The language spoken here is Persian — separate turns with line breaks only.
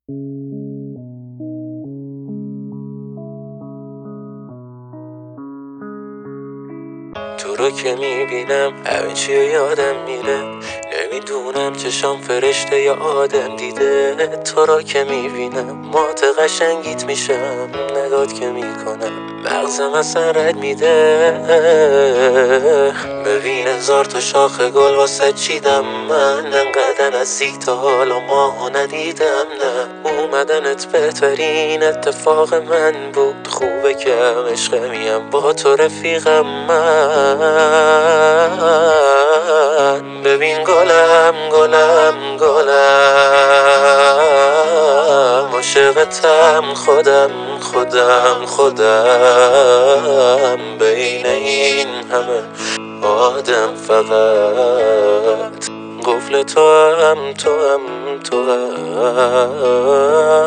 تو رو که میبینم همه چی رو یادم میره، نمیدونم چشام فرشته یا آدم دیده. تو رو که میبینم مات قشنگیت میشم، نگات که میکنم مغزم اصلا رد میده. ببین هزار تا شاخ گل واسه چیدم من، انقدر نزدیک تا حالا ماهو ندیدم. نه اومدنت بهترین اتفاق من بود، خوبه که هم عشقمیم با تو رفیقم من. ببین گلم گلم گلم، عاشقتم خودم بین این همه آدم فقط قفل تو هم